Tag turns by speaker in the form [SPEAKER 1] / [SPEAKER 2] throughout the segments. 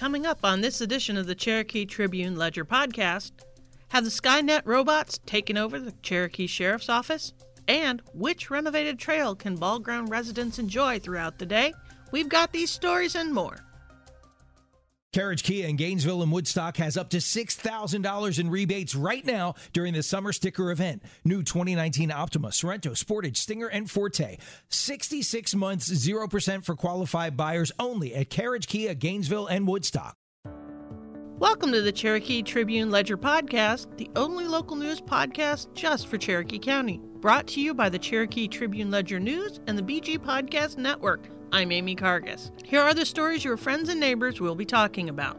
[SPEAKER 1] Coming up on this edition of the Cherokee Tribune Ledger podcast, have the Skynet robots taken over the Cherokee Sheriff's Office? And which renovated trail can Ball Ground residents enjoy throughout the day? We've got these stories and more.
[SPEAKER 2] Carriage Kia in Gainesville and Woodstock has up to $6,000 in rebates right now during the summer sticker event. New 2019 Optima, Sorrento, Sportage, Stinger, and Forte. 66 months, 0% for qualified buyers only at Carriage Kia, Gainesville and Woodstock.
[SPEAKER 1] Welcome to the Cherokee Tribune Ledger podcast, the only local news podcast just for Cherokee County. Brought to you by the Cherokee Tribune Ledger News and the BG Podcast Network. I'm Amy Kargas. Here are the stories your friends and neighbors will be talking about.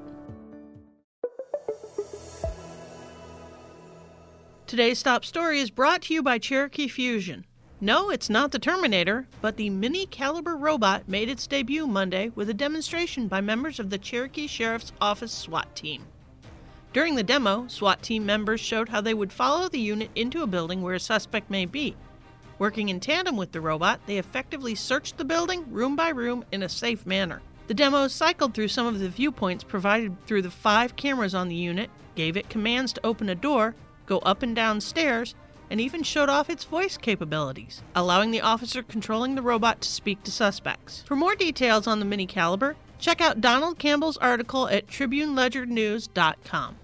[SPEAKER 1] Today's top story is brought to you by Cherokee Fusion. No, it's not the Terminator, but the Mini Caliber robot made its debut Monday with a demonstration by members of the Cherokee Sheriff's Office SWAT team. During the demo, SWAT team members showed how they would follow the unit into a building where a suspect may be. Working in tandem with the robot, they effectively searched the building, room by room, in a safe manner. The demo cycled through some of the viewpoints provided through the 5 cameras on the unit, gave it commands to open a door, go up and down stairs, and even showed off its voice capabilities, allowing the officer controlling the robot to speak to suspects. For more details on the Mini Caliber, check out Donald Campbell's article at TribuneLedgerNews.com.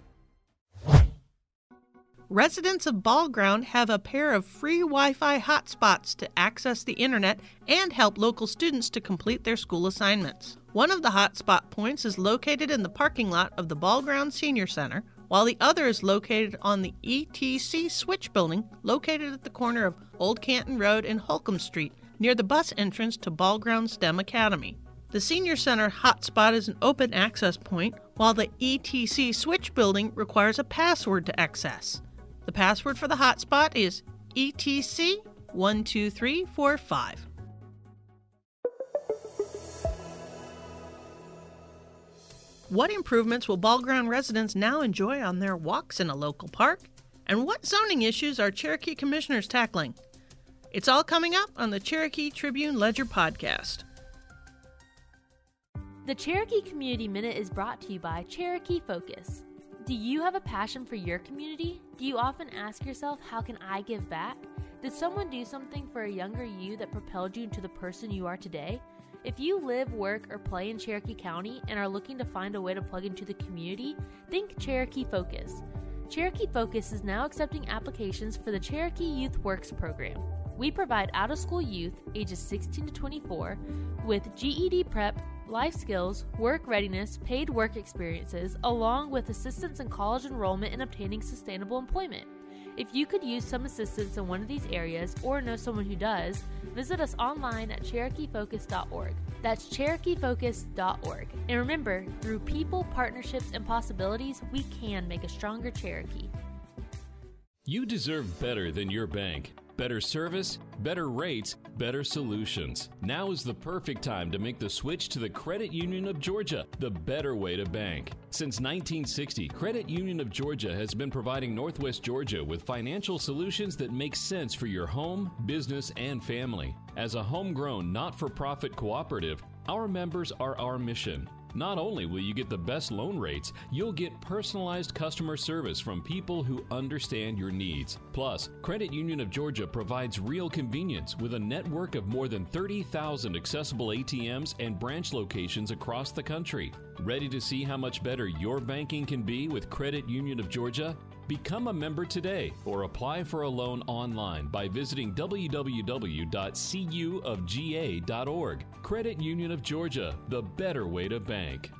[SPEAKER 1] Residents of Ball Ground have a pair of free Wi-Fi hotspots to access the internet and help local students to complete their school assignments. One of the hotspot points is located in the parking lot of the Ball Ground Senior Center, while the other is located on the ETC Switch Building, located at the corner of Old Canton Road and Holcomb Street, near the bus entrance to Ball Ground STEM Academy. The Senior Center hotspot is an open access point, while the ETC Switch Building requires a password to access. The password for the hotspot is ETC12345. What improvements will Ball Ground residents now enjoy on their walks in a local park? And what zoning issues are Cherokee commissioners tackling? It's all coming up on the Cherokee Tribune Ledger podcast.
[SPEAKER 3] The Cherokee Community Minute is brought to you by Cherokee Focus. Do you have a passion for your community? Do you often ask yourself, how can I give back? Did someone do something for a younger you that propelled you into the person you are today? If you live, work, or play in Cherokee County and are looking to find a way to plug into the community, think Cherokee Focus. Cherokee Focus is now accepting applications for the Cherokee Youth Works program. We provide out-of-school youth ages 16 to 24 with GED prep, life skills, work readiness, paid work experiences, along with assistance in college enrollment and obtaining sustainable employment. If you could use some assistance in one of these areas or know someone who does, visit us online at CherokeeFocus.org. That's CherokeeFocus.org. And remember, through people, partnerships, and possibilities, we can make a stronger Cherokee.
[SPEAKER 4] You deserve better than your bank. Better service, better rates, better solutions. Now is the perfect time to make the switch to the Credit Union of Georgia, the better way to bank. Since 1960, Credit Union of Georgia has been providing Northwest Georgia with financial solutions that make sense for your home, business, and family. As a homegrown, not-for-profit cooperative, our members are our mission. Not only will you get the best loan rates, you'll get personalized customer service from people who understand your needs. Plus, Credit Union of Georgia provides real convenience with a network of more than 30,000 accessible ATMs and branch locations across the country. Ready to see how much better your banking can be with Credit Union of Georgia? Become a member today or apply for a loan online by visiting www.cuofga.org. Credit Union of Georgia, the better way to bank.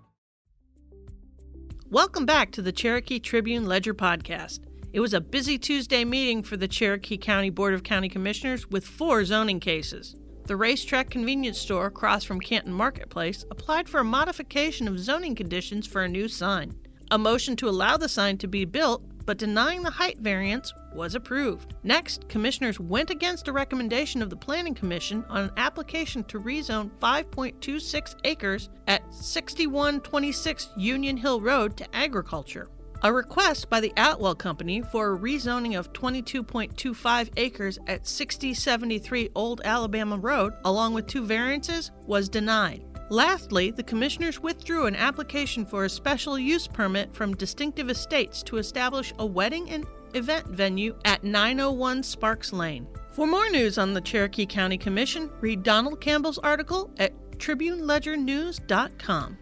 [SPEAKER 1] Welcome back to the Cherokee Tribune Ledger podcast. It was a busy Tuesday meeting for the Cherokee County Board of County Commissioners with 4 zoning cases. The Racetrack convenience store across from Canton Marketplace applied for a modification of zoning conditions for a new sign. A motion to allow the sign to be built, but denying the height variance, was approved. Next, commissioners went against a recommendation of the Planning Commission on an application to rezone 5.26 acres at 6126 Union Hill Road to agriculture. A request by the Atwell Company for a rezoning of 22.25 acres at 6073 Old Alabama Road, along with 2 variances, was denied. Lastly, the commissioners withdrew an application for a special use permit from Distinctive Estates to establish a wedding and event venue at 901 Sparks Lane. For more news on the Cherokee County Commission, read Donald Campbell's article at TribuneLedgerNews.com.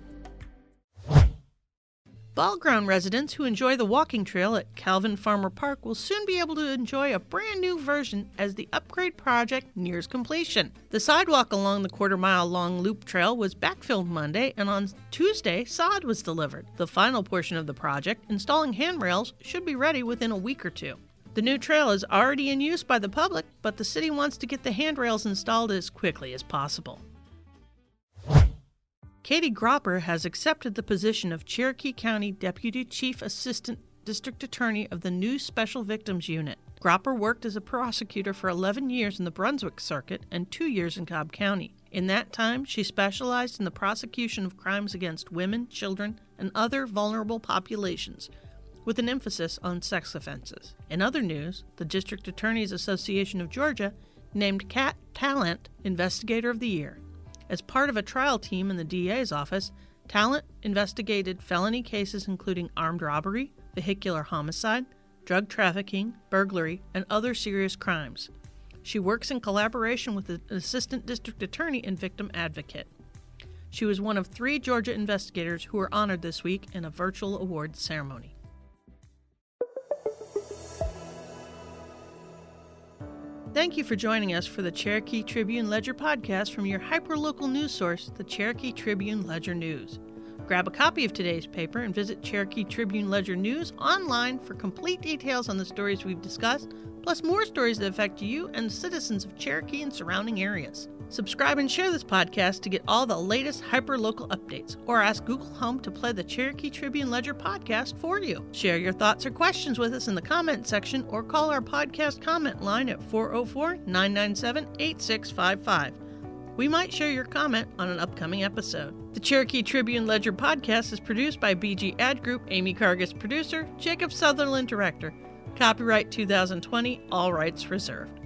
[SPEAKER 1] Ball Ground residents who enjoy the walking trail at Calvin Farmer Park will soon be able to enjoy a brand new version as the upgrade project nears completion. The sidewalk along the quarter-mile-long loop trail was backfilled Monday, and on Tuesday, sod was delivered. The final portion of the project, installing handrails, should be ready within a week or two. The new trail is already in use by the public, but the city wants to get the handrails installed as quickly as possible. Katie Gropper has accepted the position of Cherokee County Deputy Chief Assistant District Attorney of the new Special Victims Unit. Gropper worked as a prosecutor for 11 years in the Brunswick Circuit and 2 years in Cobb County. In that time, she specialized in the prosecution of crimes against women, children, and other vulnerable populations, with an emphasis on sex offenses. In other news, the District Attorneys Association of Georgia named Kat Talent Investigator of the Year. As part of a trial team in the DA's office, Talent investigated felony cases including armed robbery, vehicular homicide, drug trafficking, burglary, and other serious crimes. She works in collaboration with an assistant district attorney and victim advocate. She was one of 3 Georgia investigators who were honored this week in a virtual awards ceremony. Thank you for joining us for the Cherokee Tribune-Ledger podcast from your hyperlocal news source, the Cherokee Tribune-Ledger News. Grab a copy of today's paper and visit Cherokee Tribune-Ledger News online for complete details on the stories we've discussed, plus more stories that affect you and the citizens of Cherokee and surrounding areas. Subscribe and share this podcast to get all the latest hyperlocal updates, or ask Google Home to play the Cherokee Tribune-Ledger podcast for you. Share your thoughts or questions with us in the comment section, or call our podcast comment line at 404-997-8655. We might share your comment on an upcoming episode. The Cherokee Tribune-Ledger podcast is produced by BG Ad Group, Amy Kargas producer, Jacob Sutherland director. Copyright 2020, all rights reserved.